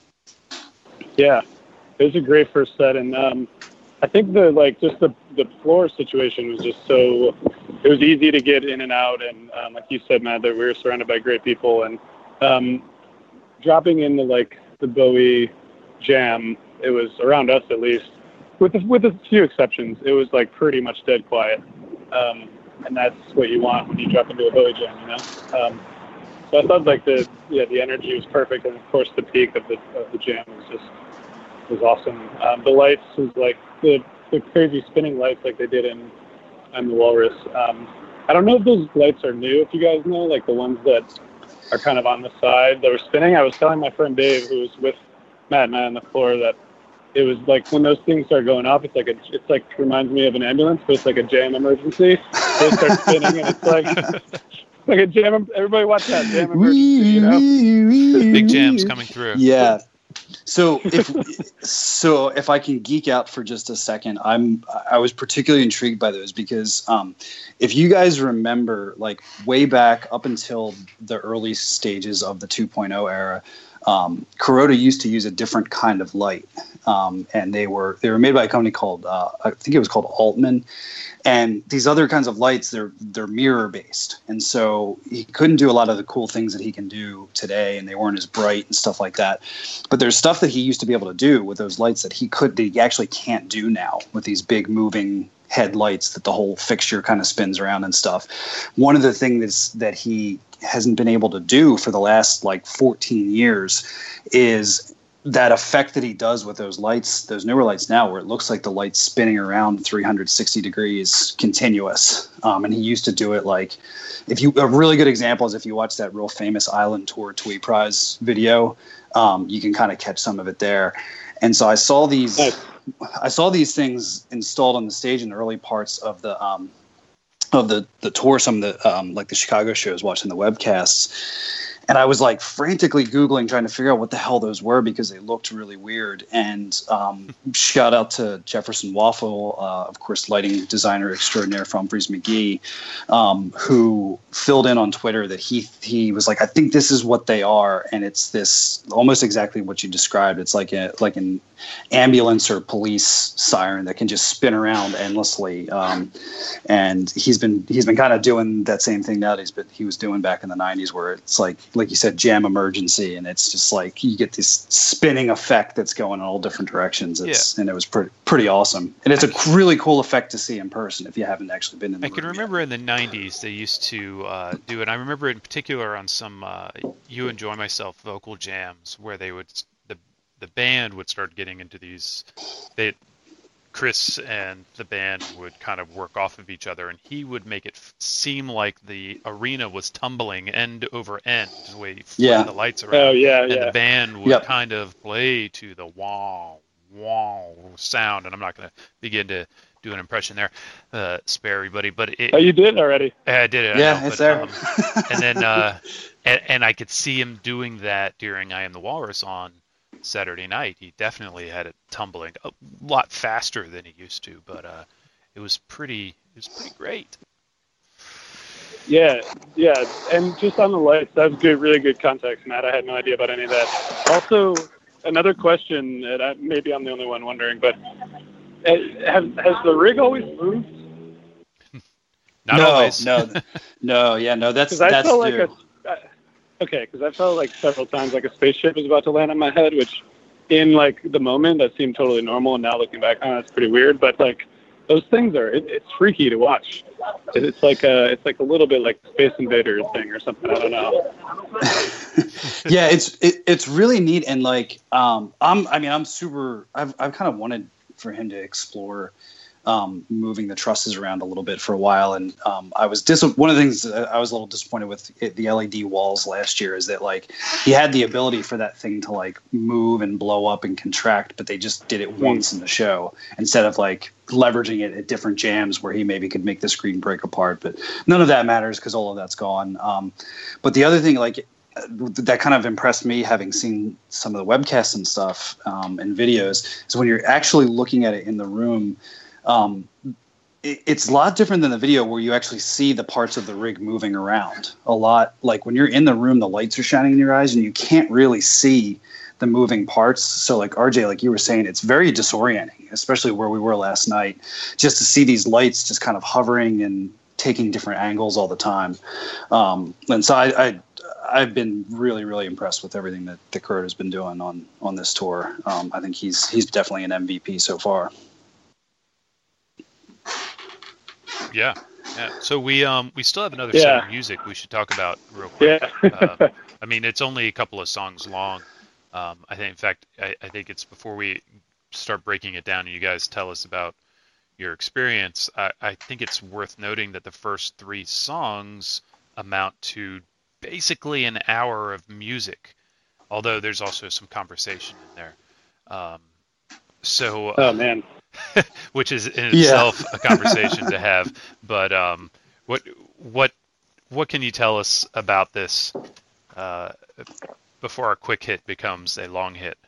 Yeah, it was a great first set. And um, I think the, like, just the, the floor situation was just so, it was easy to get in and out. And um, like you said, Matt, that we were surrounded by great people. And Um, dropping into like the Bowie jam, it was around us at least, with a, with a few exceptions. It was like pretty much dead quiet, um, and that's what you want when you drop into a Bowie jam, you know. Um, so I thought like the yeah the energy was perfect, and of course the peak of the of the jam was just was awesome. Um, the lights was like the the crazy spinning lights like they did in in the Walrus. Um, I don't know if those lights are new. If you guys know, like the ones that are kind of on the side that were spinning. I was telling my friend Dave, who was with Matt and I on the floor, that it was like when those things start going off, it's like a, it's like reminds me of an ambulance, but it's like a jam emergency. They start spinning, and it's like like a jam. Everybody watch that jam emergency, you know? Big jams coming through. Yeah. So if so, if I can geek out for just a second, I'm I was particularly intrigued by those because um, if you guys remember, like way back up until the early stages of the two point oh era, um, Kuroda used to use a different kind of light, um, and they were they were made by a company called uh, I think it was called Altman. And these other kinds of lights, they're they're mirror based, and so he couldn't do a lot of the cool things that he can do today, and they weren't as bright and stuff like that. But there's stuff that he used to be able to do with those lights that he could, that he actually can't do now with these big moving headlights that the whole fixture kind of spins around and stuff. One of the things that he hasn't been able to do for the last like fourteen years is that effect that he does with those lights, those newer lights now, where it looks like the light's spinning around three hundred sixty degrees continuous. Um, and he used to do it like, if you, a really good example is if you watch that real famous Island Tour Twee Prize video, um, you can kind of catch some of it there. And so I saw these, nice. I saw these things installed on the stage in the early parts of the, um, of the, the tour, some of the, um, like the Chicago shows, watching the webcasts. And I was like frantically Googling, trying to figure out what the hell those were because they looked really weird. And um, shout out to Jefferson Waffle, uh, of course, lighting designer extraordinaire from Humphreys McGee, um, who filled in on Twitter that he he was like, I think this is what they are, and it's this almost exactly what you described. It's like a like an ambulance or police siren that can just spin around endlessly. Um, and he's been he's been kind of doing that same thing nowadays, but he was doing back in the nineties, where it's like like you said, jam emergency, and it's just like you get this spinning effect that's going in all different directions. It's, yeah. And it was pretty pretty awesome, and it's a really cool effect to see in person if you haven't actually been in the I can remember yet. in the nineties they used to uh, do it. I remember in particular on some uh, You Enjoy Myself vocal jams where they would the the band would start getting into these. They Chris and the band would kind of work off of each other, and he would make it f- seem like the arena was tumbling end over end the way he flipped yeah. the lights around. Oh, yeah, and yeah. the band would yep. kind of play to the wah, wah sound, and I'm not going to begin to do an impression there, uh, spare everybody, but it, oh, you did already. I did it. Yeah, know, it's but, there. Um, and then, uh, and, and I could see him doing that during I Am the Walrus on Saturday night. He definitely had it tumbling a lot faster than he used to, but uh, it was pretty. It was pretty great. Yeah, yeah, and just on the lights, that was good, really good context, Matt. I had no idea about any of that. Also, another question, and I, maybe I'm the only one wondering, but uh, has, has the rig always moved? Not no, always. no, no, yeah, no. That's I that's felt like new. a, uh, okay, because I felt like several times like a spaceship was about to land on my head, which in like the moment that seemed totally normal, and now looking back on it, it's pretty weird. But like those things are, it, it's freaky to watch. It, it's like a, it's like a little bit like Space Invaders thing or something. I don't know. yeah, it's it, it's really neat, and like um, I'm, I mean, I'm super. I've I've kind of wanted for him to explore. Um, moving the trusses around a little bit for a while, and um, I was dis- one of the things that I was a little disappointed with it, the L E D walls last year is that like he had the ability for that thing to like move and blow up and contract, but they just did it mm. once in the show instead of like leveraging it at different jams where he maybe could make the screen break apart. But none of that matters because all of that's gone. Um, but the other thing, like that kind of impressed me, having seen some of the webcasts and stuff um, and videos, is when you're actually looking at it in the room. Um, it, it's a lot different than the video where you actually see the parts of the rig moving around a lot. Like when you're in the room, the lights are shining in your eyes and you can't really see the moving parts. So like R J, like you were saying, it's very disorienting, especially where we were last night, just to see these lights just kind of hovering and taking different angles all the time. Um, and so I, I, I've been really, really impressed with everything that, that Kurt has been doing on, on this tour. Um, I think he's, he's definitely an M V P so far. Yeah, yeah. So we um we still have another yeah. set of music we should talk about real quick. Yeah. uh, I mean, it's only a couple of songs long. Um, I think, in fact, I, I think it's before we start breaking it down and you guys tell us about your experience. I, I think it's worth noting that the first three songs amount to basically an hour of music, although there's also some conversation in there. Um, so. Oh uh, man. Which is in itself yeah. a conversation to have. But um, what what what can you tell us about this uh, before our quick hit becomes a long hit?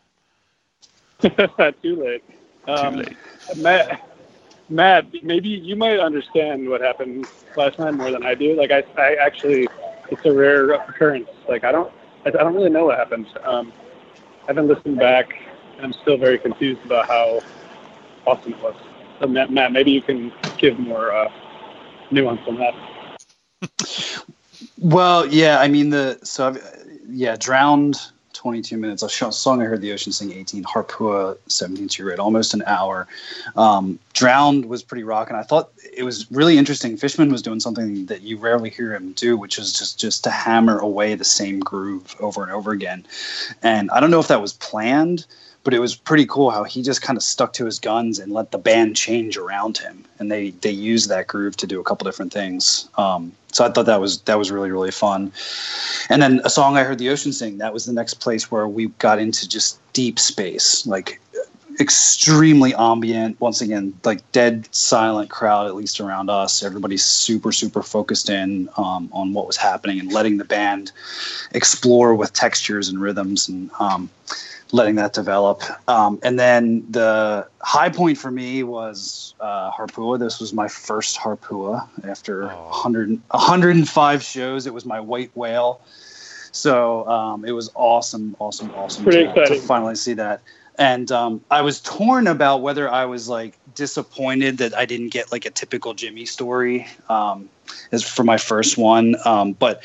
Too late. Um, Too late. Matt, Matt, maybe you might understand what happened last night more than I do. Like I, I actually, it's a rare occurrence. Like I don't, I don't really know what happened. Um, I haven't listened back, and I'm still very confused about how awesome it was. So Matt, Matt, maybe you can give more uh, nuance on that. Well, yeah, I mean the so I've, yeah, Drowned twenty-two minutes. A song I heard the ocean sing eighteen. Harpua seventeen to read almost an hour. Um, Drowned was pretty rocking. I thought it was really interesting. Fishman was doing something that you rarely hear him do, which is just just to hammer away the same groove over and over again. And I don't know if that was planned, but it was pretty cool how he just kind of stuck to his guns and let the band change around him. And they, they used that groove to do a couple different things. Um, so I thought that was, that was really, really fun. And then a song I heard the ocean sing, that was the next place where we got into just deep space, like extremely ambient. Once again, like dead silent crowd, at least around us. Everybody's super, super focused in um, on what was happening and letting the band explore with textures and rhythms and, um, letting that develop. Um, and then the high point for me was uh, Harpua. This was my first Harpua after oh. one hundred, one hundred five shows. It was my white whale. So um, it was awesome, awesome, awesome Pretty to, exciting. to finally see that. And um, I was torn about whether I was like disappointed that I didn't get like a typical Jimmy story um, as for my first one. Um, but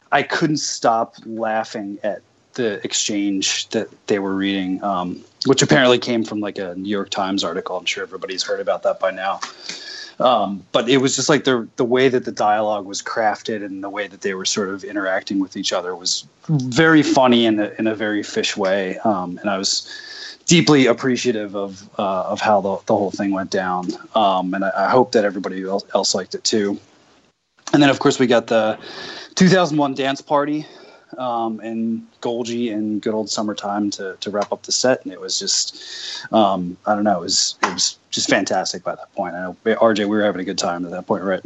I couldn't stop laughing at the exchange that they were reading, um, which apparently came from like a New York Times article. I'm sure everybody's heard about that by now. Um, but it was just like the the way that the dialogue was crafted and the way that they were sort of interacting with each other was very funny in a, in a very fish way. Um, and I was deeply appreciative of uh, of how the, the whole thing went down. Um, and I, I hope that everybody else, else liked it too. And then, of course, we got the two thousand one dance party um, and Golgi and good old Summertime to, to wrap up the set. And it was just, um, I don't know, it was it was just fantastic by that point. I know, R J, we were having a good time at that point, right?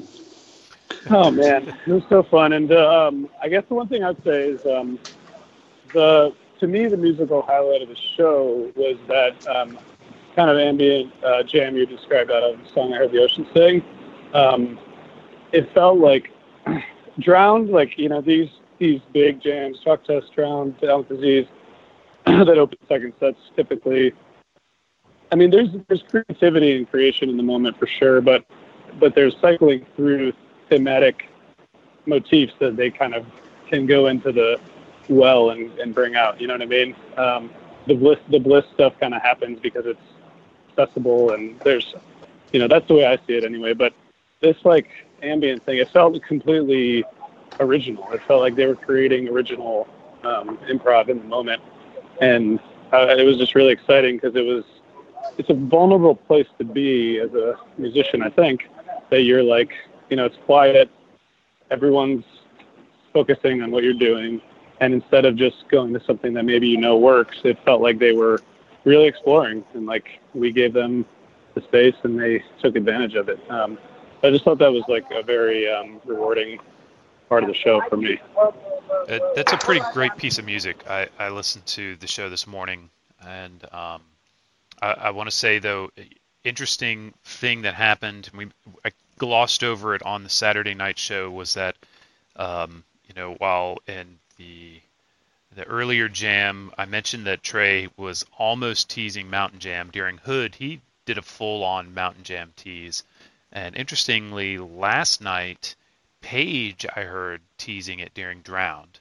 Oh, man, it was so fun. And uh, um, I guess the one thing I'd say is um, the to me, the musical highlight of the show was that um, kind of ambient uh, jam you described out of the song I Heard the Ocean Sing. Um, it felt like Drowned, like, you know, these these big jams, Chalk Test, Drowned, Alec Disease, that open second sets typically. I mean, there's there's creativity and creation in the moment for sure, but but there's cycling through thematic motifs that they kind of can go into the well and, and bring out. You know what I mean? Um, the bliss the bliss stuff kind of happens because it's accessible, and there's, you know, that's the way I see it anyway. But this like ambient thing, it felt completely original. It felt like they were creating original um, improv in the moment, and uh, it was just really exciting because it was it's a vulnerable place to be as a musician. I think that you're like, you know, it's quiet, everyone's focusing on what you're doing, and instead of just going to something that maybe you know works, it felt like they were really exploring, and like we gave them the space and they took advantage of it. Um, I just thought that was like a very um, rewarding part of the show for me. It, that's a pretty great piece of music. I, I listened to the show this morning, and um, I, I want to say, though, interesting thing that happened, we I glossed over it on the Saturday night show, was that, um, you know, while in the the earlier jam, I mentioned that Trey was almost teasing Mountain Jam. During Hood, he did a full-on Mountain Jam tease. And interestingly, last night, Paige, I heard, teasing it during Drowned.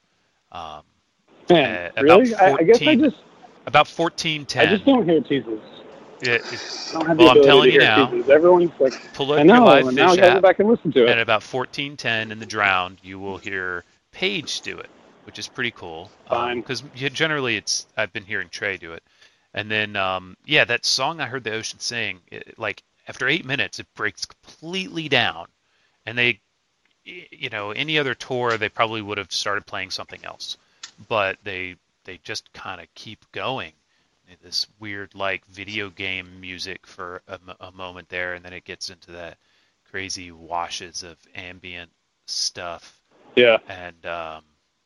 Um, Man, uh, really? About fourteen, I, I guess I just... About fourteen ten. I just don't hear teases. It, it, I don't have well, the I'm telling to you hear now. Teases. Everyone's like, pull up I know, your Live and now I Fish gotta go app, back and listen to it. and about fourteen ten in the Drowned, you will hear Paige do it, which is pretty cool. Fine. Because um, generally, it's I've been hearing Trey do it. And then, um, yeah, that song I Heard the Ocean Sing, it, like, after eight minutes, it breaks completely down. And they, you know, any other tour, they probably would have started playing something else. But they they just kind of keep going. This weird, like, video game music for a, a moment there, and then it gets into that crazy washes of ambient stuff. Yeah. And um,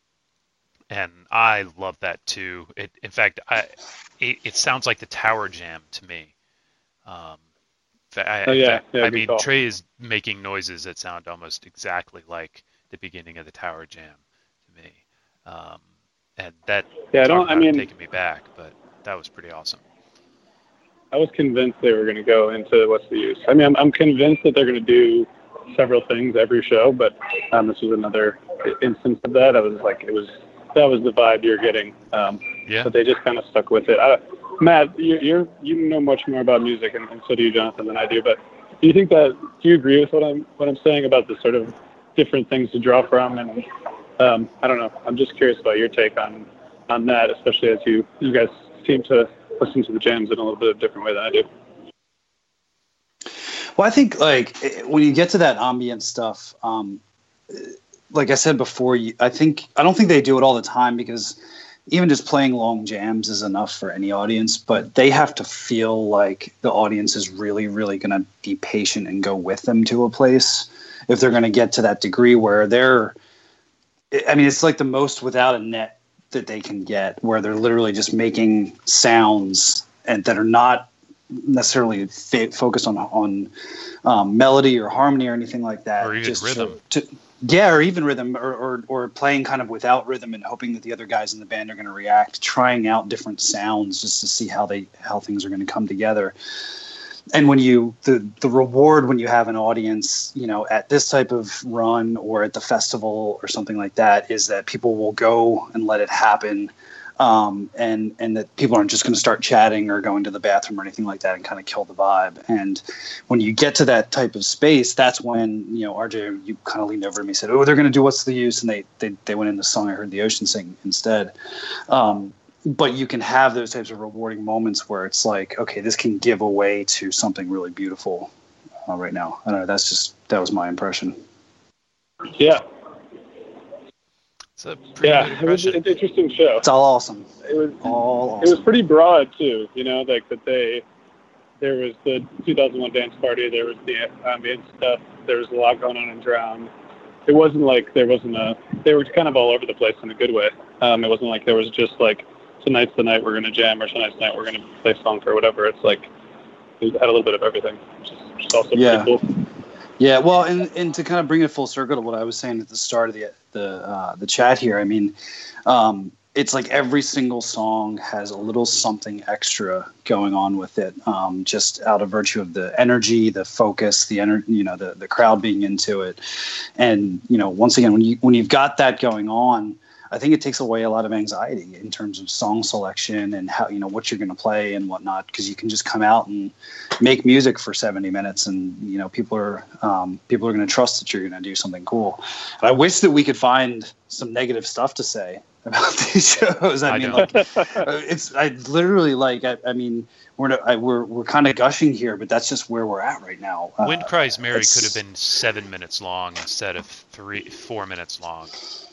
and I love that too. It, in fact, I it, it sounds like the Tower Jam to me. Um, I, oh yeah, yeah I mean, call. Trey is making noises that sound almost exactly like the beginning of the Tower Jam to me. Um, and that yeah, I don't. I mean, taking me back, but that was pretty awesome. I was convinced they were going to go into What's the Use. I mean, I'm, I'm convinced that they're going to do several things every show, but um, this was another instance of that. I was like, it was that was the vibe you're getting. Um, yeah. But they just kind of stuck with it. I, Matt, you, you're you know much more about music, and, and so do you, Jonathan, than I do. But do you think that? Do you agree with what I'm what I'm saying about the sort of different things to draw from? And um, I don't know. I'm just curious about your take on on that, especially as you you guys seem to listen to the jams in a little bit of a different way than I do. Well, I think like when you get to that ambient stuff, um, like I said before, I think I don't think they do it all the time, because even just playing long jams is enough for any audience, but they have to feel like the audience is really, really going to be patient and go with them to a place if they're going to get to that degree where they're, I mean, it's like the most without a net that they can get, where they're literally just making sounds and that are not necessarily fa- focused on, on um, melody or harmony or anything like that. Or even just rhythm. To, to, Yeah, or even rhythm, or, or or playing kind of without rhythm and hoping that the other guys in the band are going to react, trying out different sounds just to see how they how things are going to come together. and when you the the reward when you have an audience, you know, at this type of run or at the festival or something like that, is that people will go and let it happen. Um, and, and that people aren't just going to start chatting or going to the bathroom or anything like that and kind of kill the vibe. And when you get to that type of space, that's when, you know, R J, you kind of leaned over to me and said, oh, they're going to do What's the Use? And they, they, they went in the song I Heard the Ocean Sing instead. Um, but you can have those types of rewarding moments where it's like, okay, this can give away to something really beautiful uh, right now. I don't know. That's just, that was my impression. Yeah. It's a pretty yeah, good it was an interesting show. It's all awesome. It was all awesome. It was pretty broad too, you know, like that they, there was the two thousand one dance party, there was the ambient stuff, there was a lot going on in Drown. It wasn't like there wasn't a, they were kind of all over the place in a good way. Um, it wasn't like there was just like, tonight's the night we're going to jam or tonight's the night we're going to play songs or whatever. It's like, it had a little bit of everything, which is, which is also yeah. pretty cool. Yeah, well, and, and to kind of bring it full circle to what I was saying at the start of the the uh, the chat here, I mean, um, it's like every single song has a little something extra going on with it, um, just out of virtue of the energy, the focus, the ener- you know, the the crowd being into it, and you know, once again, when you when you've got that going on, I think it takes away a lot of anxiety in terms of song selection and how, you know, what you're going to play and whatnot, because you can just come out and make music for seventy minutes and, you know, people are um, people are going to trust that you're going to do something cool. And I wish that we could find some negative stuff to say about these shows. I, I mean, like, it's I literally like I, I mean, we're not, I, we're we're kind of gushing here, but that's just where we're at right now. Uh, Wind Cries Mary could have been seven minutes long instead of three, four minutes long.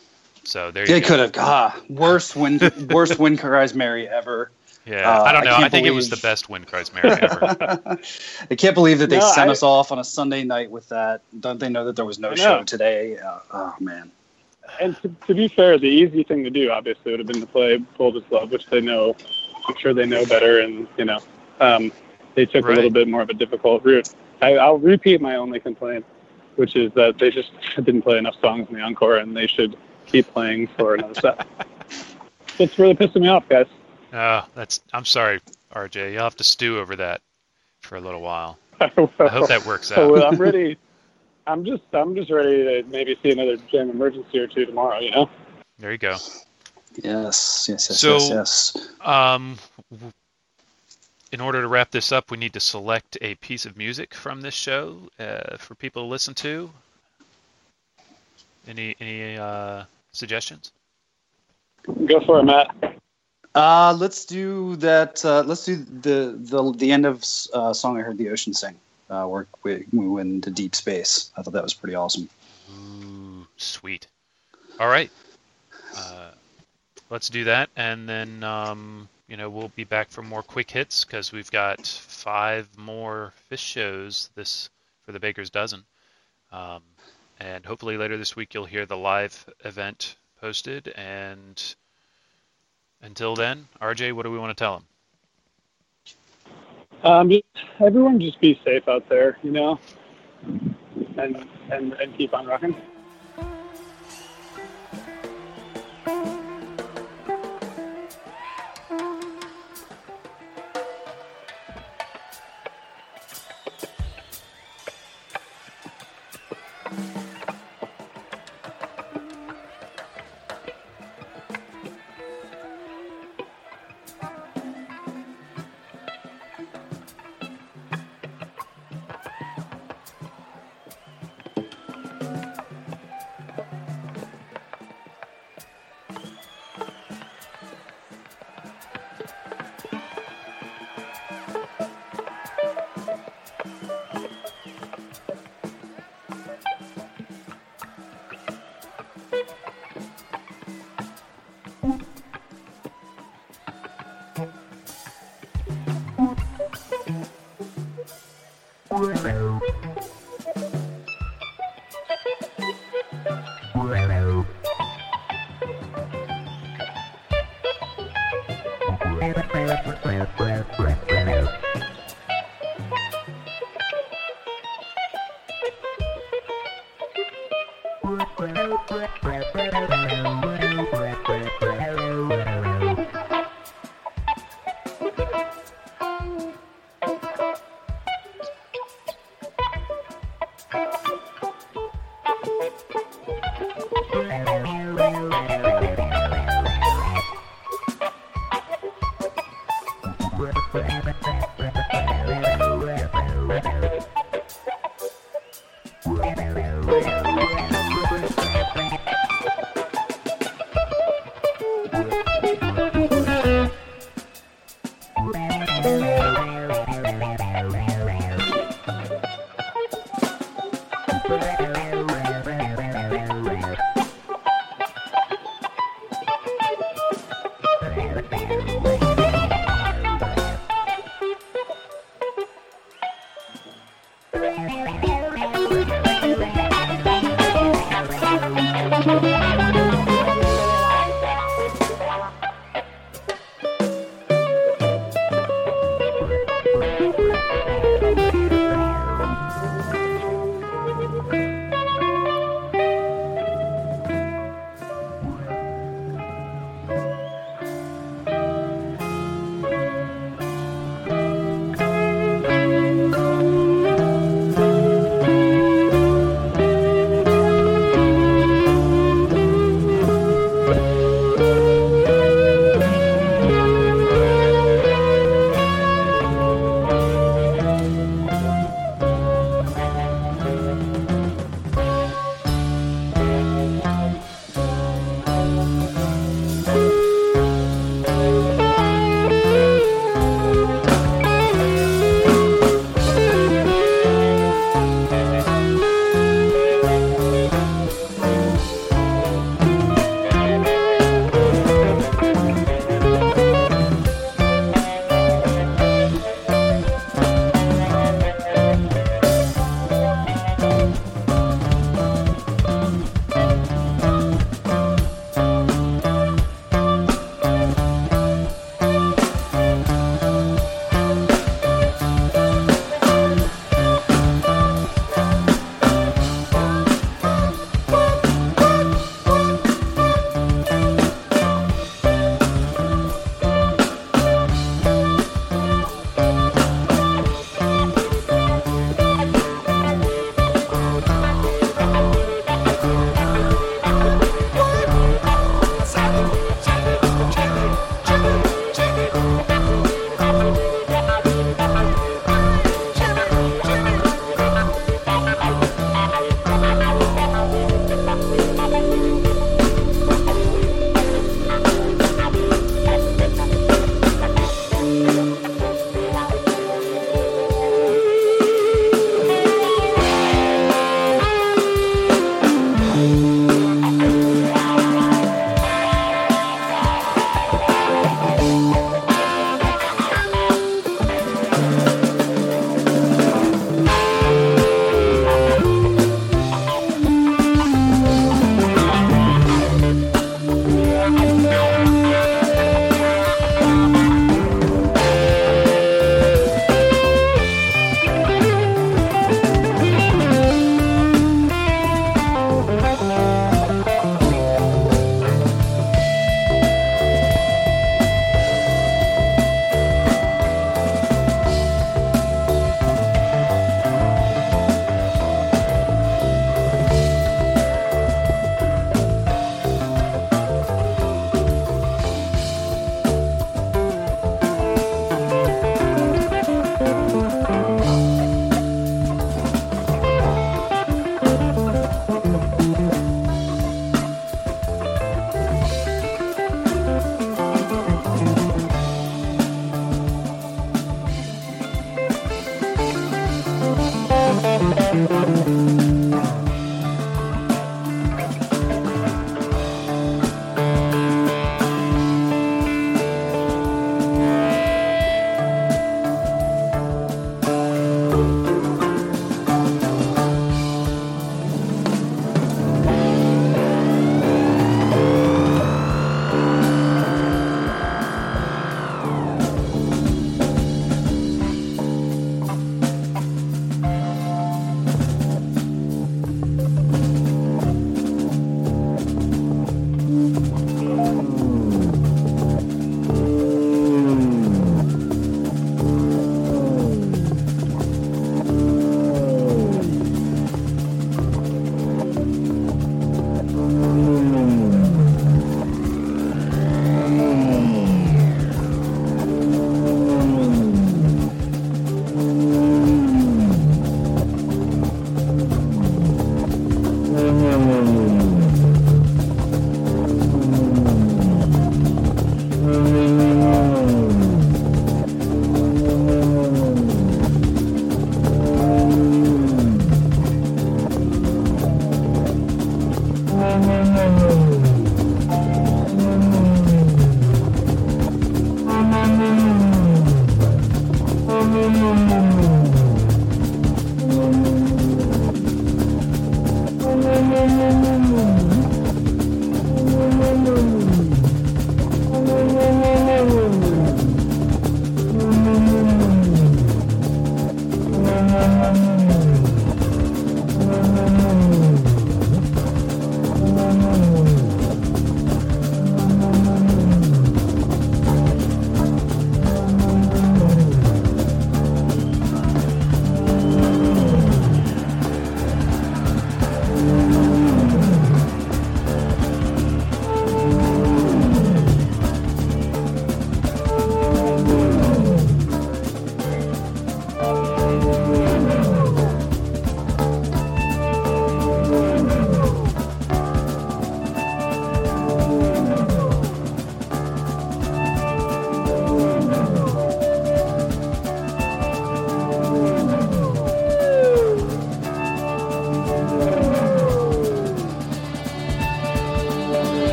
So there you it go. could have. Ah, worst Wind, worst Wind Cries Mary ever. Yeah, uh, I don't know. I, I think believe... it was the best Wind Cries Mary ever. I can't believe that they no, sent I... us off on a Sunday night with that. Don't they know that there was no show today? Uh, oh man. And to, to be fair, the easy thing to do, obviously, would have been to play Bold as Love, which they know. I'm sure they know better, and you know, um, they took right. a little bit more of a difficult route. I, I'll repeat my only complaint, which is that they just didn't play enough songs in the encore, and they should keep playing for another set. It's really pissing me off, guys. Oh, that's. I'm sorry, R J. You'll have to stew over that for a little while. I, I hope that works out. Well, I'm ready. I'm just. I'm just ready to maybe see another jam emergency or two tomorrow. You know. There you go. Yes. Yes. Yes. So, yes. yes. um, in order to wrap this up, we need to select a piece of music from this show uh, for people to listen to. Any any uh, suggestions? Go for it, Matt. Uh, let's do that. Uh, let's do the the the end of uh, Song I Heard the Ocean Sing. Uh, where we we went into deep space. I thought that was pretty awesome. Ooh, sweet. All right. Uh, let's do that, and then um, you know we'll be back for more quick hits because we've got five more Phish shows this for the Baker's Dozen. Um, And hopefully later this week you'll hear the live event posted. And until then, R J, what do we want to tell them? Um, just, everyone just be safe out there, you know, and and, and keep on rocking.